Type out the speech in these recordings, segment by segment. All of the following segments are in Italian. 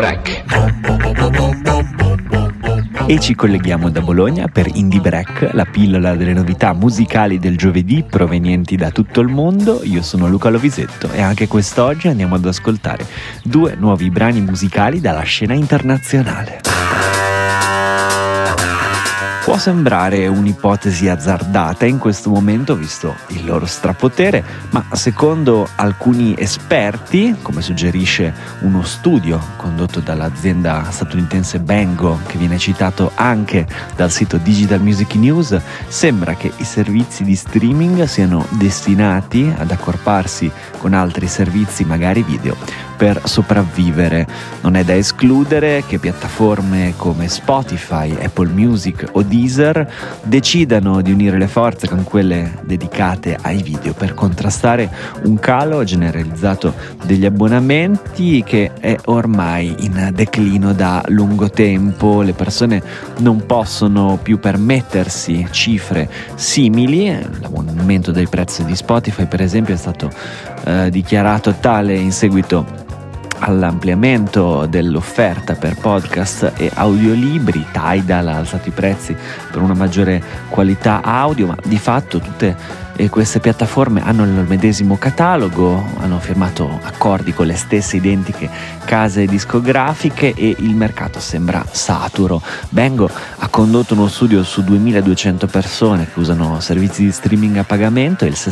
Break. E ci colleghiamo da Bologna per Indie Break, la pillola delle novità musicali del giovedì provenienti da tutto il mondo. Io sono Luca Lovisetto e anche quest'oggi andiamo ad ascoltare 2 nuovi brani musicali dalla scena internazionale. Può sembrare un'ipotesi azzardata in questo momento visto il loro strapotere, ma secondo alcuni esperti, come suggerisce uno studio condotto dall'azienda statunitense Bango, che viene citato anche dal sito Digital Music News, sembra che i servizi di streaming siano destinati ad accorparsi con altri servizi, magari video, per sopravvivere. Non è da escludere che piattaforme come Spotify, Apple Music o Deezer decidano di unire le forze con quelle dedicate ai video per contrastare un calo generalizzato degli abbonamenti che è ormai in declino da lungo tempo. Le persone non possono più permettersi cifre simili. L'aumento dei prezzi di Spotify, per esempio, è stato dichiarato tale in seguito all'ampliamento dell'offerta per podcast e audiolibri. Tidal ha alzato i prezzi per una maggiore qualità audio, ma di fatto tutte queste piattaforme hanno il medesimo catalogo, hanno firmato accordi con le stesse identiche case discografiche e il mercato sembra saturo. Bango ha condotto uno studio su 2200 persone che usano servizi di streaming a pagamento e il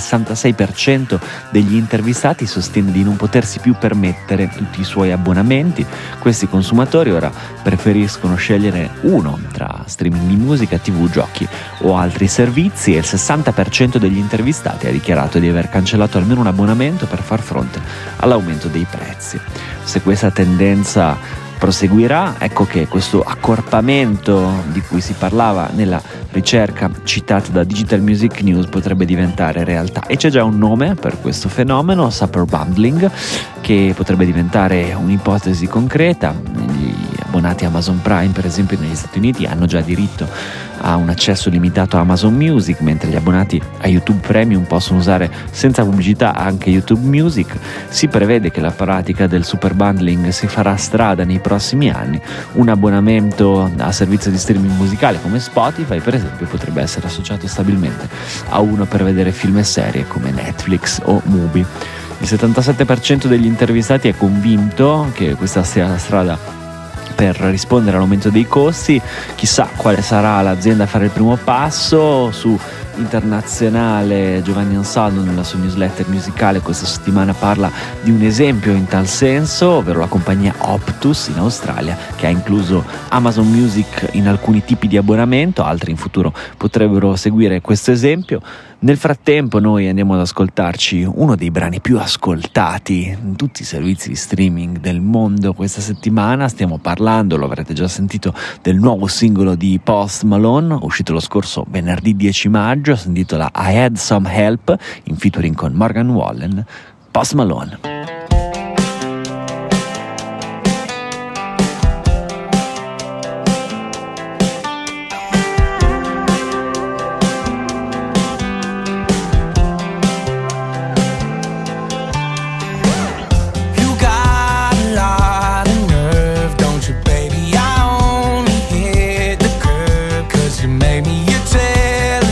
66% degli intervistati sostiene di non potersi più permettere tutti i suoi abbonamenti. Questi consumatori ora preferiscono scegliere uno tra streaming di musica, TV, giochi o altri servizi e il 60% degli intervistati ha dichiarato di aver cancellato almeno un abbonamento per far fronte all'aumento dei prezzi. Se questa tendenza proseguirà, ecco che questo accorpamento di cui si parlava nella ricerca citata da Digital Music News potrebbe diventare realtà. E c'è già un nome per questo fenomeno, Super Bundling, che potrebbe diventare un'ipotesi concreta. Gli abbonati Amazon Prime, per esempio, negli Stati Uniti hanno già diritto a un accesso limitato a Amazon Music, mentre gli abbonati a YouTube Premium possono usare senza pubblicità anche YouTube Music. Si prevede che la pratica del super bundling si farà strada nei prossimi anni. Un abbonamento a servizio di streaming musicale come Spotify, per esempio, potrebbe essere associato stabilmente a uno per vedere film e serie come Netflix o Mubi. Il 77% degli intervistati è convinto che questa sia la strada per rispondere all'aumento dei costi. Chissà quale sarà l'azienda a fare il primo passo. Su Internazionale Giovanni Ansaldo nella sua newsletter musicale questa settimana parla di un esempio in tal senso, ovvero la compagnia Optus in Australia, che ha incluso Amazon Music in alcuni tipi di abbonamento. Altri in futuro potrebbero seguire questo esempio. Nel frattempo noi andiamo ad ascoltarci uno dei brani più ascoltati in tutti i servizi di streaming del mondo questa settimana. Stiamo parlando, lo avrete già sentito, del nuovo singolo di Post Malone, uscito lo scorso venerdì 10 maggio, si intitola I Had Some Help, in featuring con Morgan Wallen. Post Malone.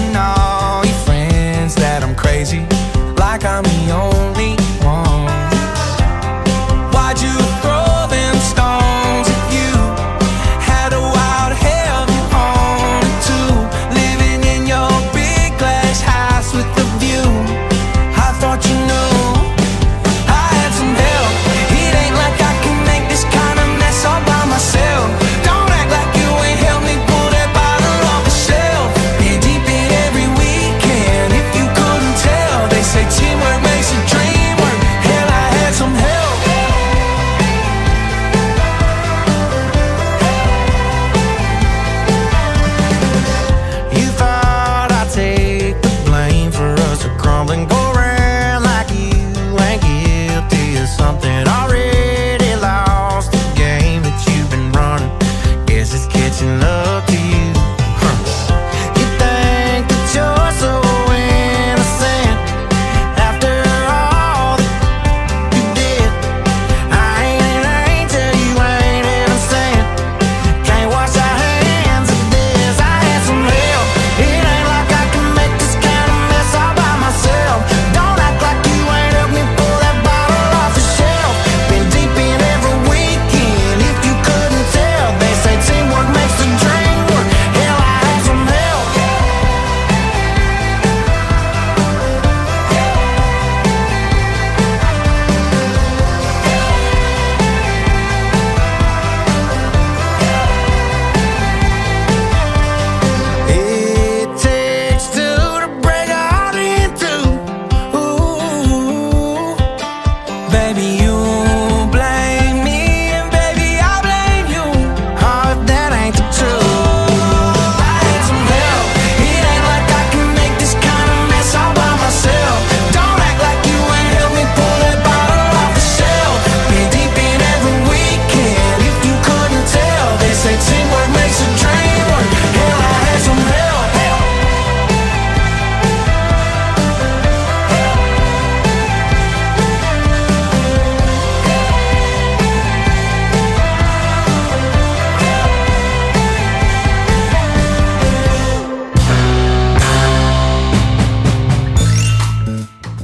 Like I'm the only one.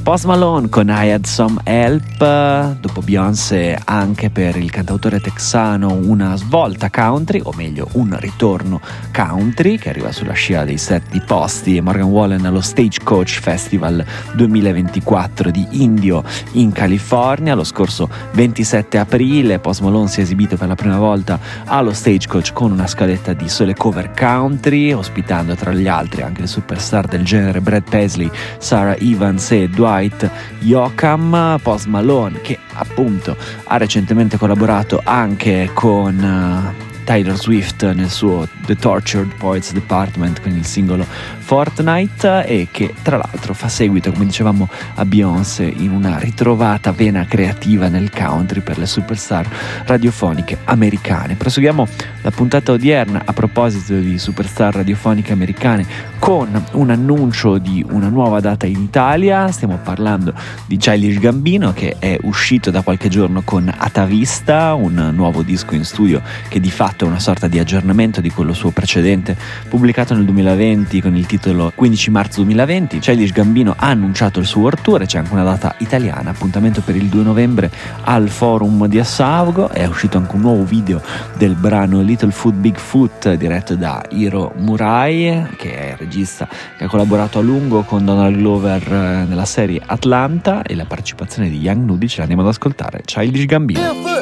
Post Malone con I Had Some Help, dopo Beyoncé anche per il cantautore texano una svolta country, o meglio un ritorno country che arriva sulla scia dei set di Posti e Morgan Wallen allo Stagecoach Festival 2024 di Indio in California. Lo scorso 27 aprile Post Malone si è esibito per la prima volta allo Stagecoach con una scaletta di sole cover country, ospitando tra gli altri anche le superstar del genere Brad Paisley, Sarah Evans e Dwight Yoakam. Post Malone che appunto ha recentemente collaborato anche con Taylor Swift nel suo The Tortured Poets Department con il singolo Fortnite, e che tra l'altro fa seguito, come dicevamo, a Beyoncé in una ritrovata vena creativa nel country per le superstar radiofoniche americane. Proseguiamo la puntata odierna a proposito di superstar radiofoniche americane con un annuncio di una nuova data in Italia. Stiamo parlando di Childish Gambino, che è uscito da qualche giorno con Atavista, un nuovo disco in studio che di fatto è una sorta di aggiornamento di quello suo precedente pubblicato nel 2020 con il titolo 15 marzo 2020. Childish Gambino ha annunciato il suo World Tour e c'è anche una data italiana, appuntamento per il 2 novembre al Forum di Assago. È uscito anche un nuovo video del brano Little Foot Big Foot diretto da Hiro Murai, che è il regista che ha collaborato a lungo con Donald Glover nella serie Atlanta, e la partecipazione di Young Nudy ce l'andiamo ad ascoltare. Childish Gambino.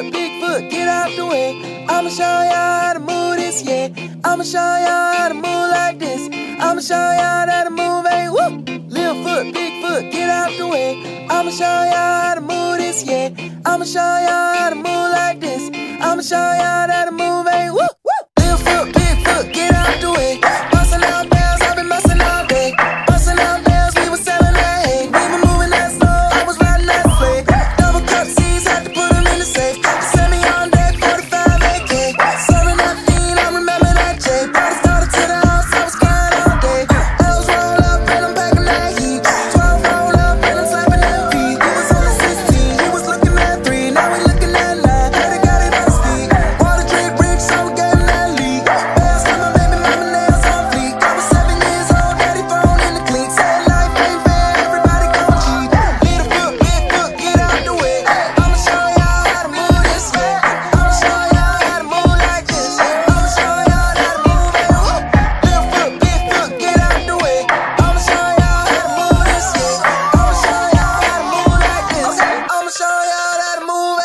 I'ma show y'all how to move this, yeah. I'ma show y'all how to move like this. I'ma show y'all how to move, hey, woo. Little foot, big foot, get out the way. I'ma show y'all how to move this, yeah. I'ma show y'all how to move like this. I'ma show y'all how to move, hey, woo, woo. Little foot, big foot, get out the way. Bustin' out bells, I've been bustin' all day. Bustin' out bells, we was selling that hay. We were moving that slow, I was riding that sleigh. Double cup C's, had to put them in the safe. Send me on deck, 45 AK. Serving that fiend, I remember that J. Brought a starter to the house, I was crying all day. L's roll up and I'm packing that heat. 12 roll up and I'm slapping that beat. You was only 16, you was looking at 3. Now we looking at 9, yeah, they got it on speed. Water drink bricks, so we gave him that lead. Bells got my baby mama nails on fleek. I was 7 years old, daddy thrown in the cleat. Said life ain't fair, everybody gon' cheat. Little foot, big foot, get out the way. I'ma show y'all how to move this way. I'ma show y'all how to move like this. I'ma show y'all how to move it. Little foot, big foot, get out the way. I'ma show y'all how to move this way. I'ma show y'all how to move like this. I'ma show y'all how to move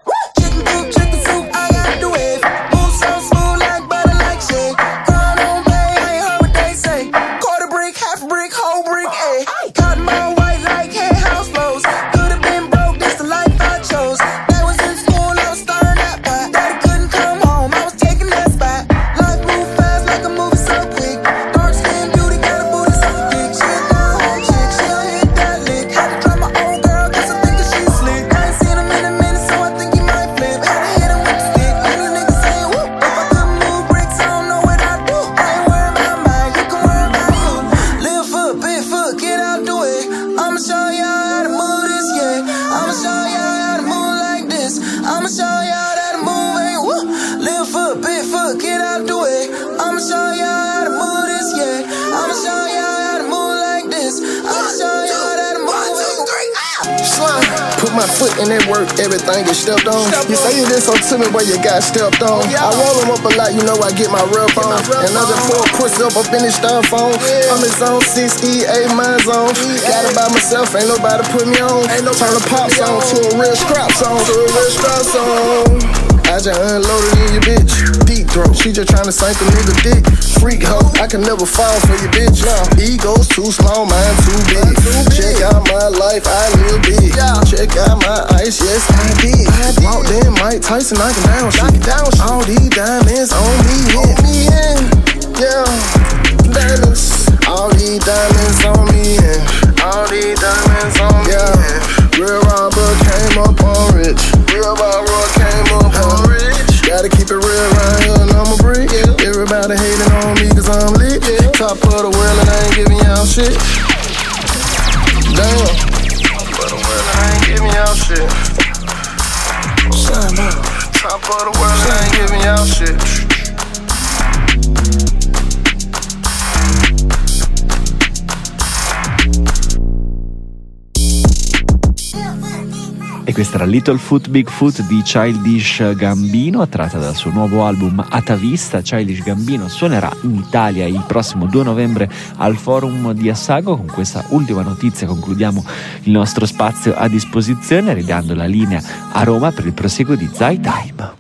it. Chicken soup, I got the wave. Move so smooth like butter, like shake. Crown on play, I ain't heard what they say. Quarter brick, half brick, whole brick, ayy. Cotton ball white like hay house clothes. Could've been broke, this the life I chose. They was in school, I was stirring that pot. Daddy couldn't come home, I was taking that spot. Life moved fast like a movie so quick. Dark skin beauty, got a booty so thick. She a down home chick, she don't hit that lick. Had to drop my old girl, cause I think that she slick. I ain't seen him in a minute, so I think he might flip. Had to hit him with the stick, and these niggas saying whoop. If I couldn't move bricks, I don't know what I'd do. I ain't worried about mine, you can worry about you. Little foot, big foot, get out the way. I'ma show y'all how to move this, yeah. I'ma show y'all how to move like this. I'ma show y'all how to move, hey, woo. Little foot, big foot, get out the way. I'ma show y'all how to move this, yeah. I'ma show y'all how to move like this. I'ma show y'all how to move. 1, 2, 3, Slime. Put my foot in that work, everything get stepped on. You say you did so to me, but you got stepped on. I roll them up a lot, you know I get my rub on. And I just pour pussy up in his styrofoam. I'm his own 6EA, my zone. Got it by myself, ain't nobody put me on. Turn the pop song to a real scrap song. I just unloaded in your bitch. Deep throat, she just tryna sink a nigga dick. Freak hoe, I can never fall for your bitch. Ego's too small, mine too big. Check out my life, I live big. Check out my ice, yes I did. Walked in Mike Tyson, knocking down shit. All these diamonds on me, yeah. Diamonds, all these diamonds on me, yeah. All these diamonds on me, yeah. Real robber came up on rich. Real robber came up on rich. Gotta keep it real around here and I'm a brick. Everybody hating on me cause I'm lit. Top of the world and I ain't giving y'all shit. Damn. Top of the world and I ain't giving y'all shit. Top of the world and I ain't giving y'all shit. Questa era Little Foot Big Foot di Childish Gambino, tratta dal suo nuovo album Atavista. Childish Gambino suonerà in Italia il prossimo 2 novembre al Forum di Assago. Con questa ultima notizia concludiamo il nostro spazio a disposizione, ridando la linea a Roma per il proseguo di Zai Time.